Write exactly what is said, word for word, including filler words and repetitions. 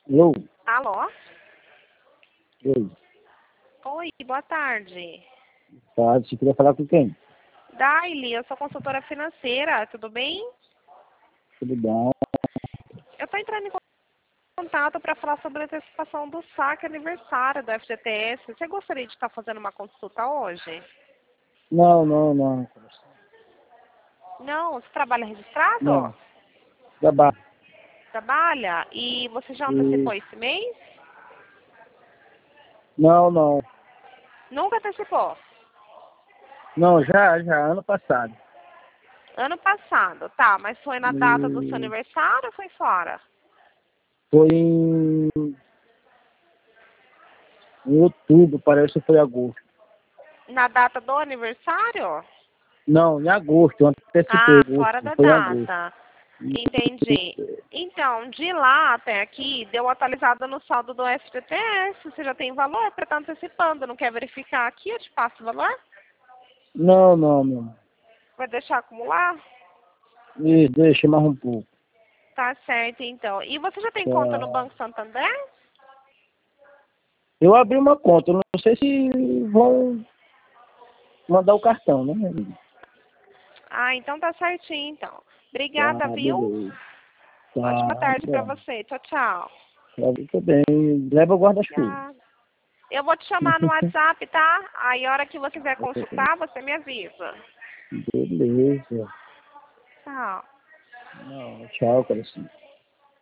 Eu? Alô? Oi. Oi, boa tarde. Tá, você queria falar com quem? Daily, eu sou consultora financeira, tudo bem? Tudo bom? Eu estou entrando em contato para falar sobre a antecipação do saque aniversário do F G T S. Você gostaria de estar fazendo uma consulta hoje? Não, não, não. Não, você trabalha registrado? Não. Trabalho. Trabalha? E você já antecipou Isso. esse mês? Não, não. Nunca antecipou? Não, já, já, ano passado. Ano passado, tá, mas foi na data do seu E aniversário ou foi fora? foi em, em outubro, parece que foi agosto. Na data do aniversário? Não, em agosto, eu antecipei Ah, fora agosto, da foi em agosto. data. Entendi. Então, de lá até aqui, deu atualizada no saldo do F G T S. Você já tem valor para estar antecipando. Não quer verificar aqui? Eu te passo o valor? Não, não, não. Vai deixar acumular? Isso, deixa mais um pouco. Tá certo, então. E você já tem conta no Tá. Banco Santander? Eu abri uma conta, eu não sei se vão mandar o cartão, né? Ah, então tá certinho, então. Obrigada, Tá, viu? beleza. Ótima Tá, tarde para bom. você. Tchau, tchau. Pra mim também. Leva o guarda-chuva. Obrigada. Eu vou te chamar no WhatsApp, tá? Aí, a hora que você quiser consultar, você me avisa. Beleza. Tchau. Não, tchau, coração.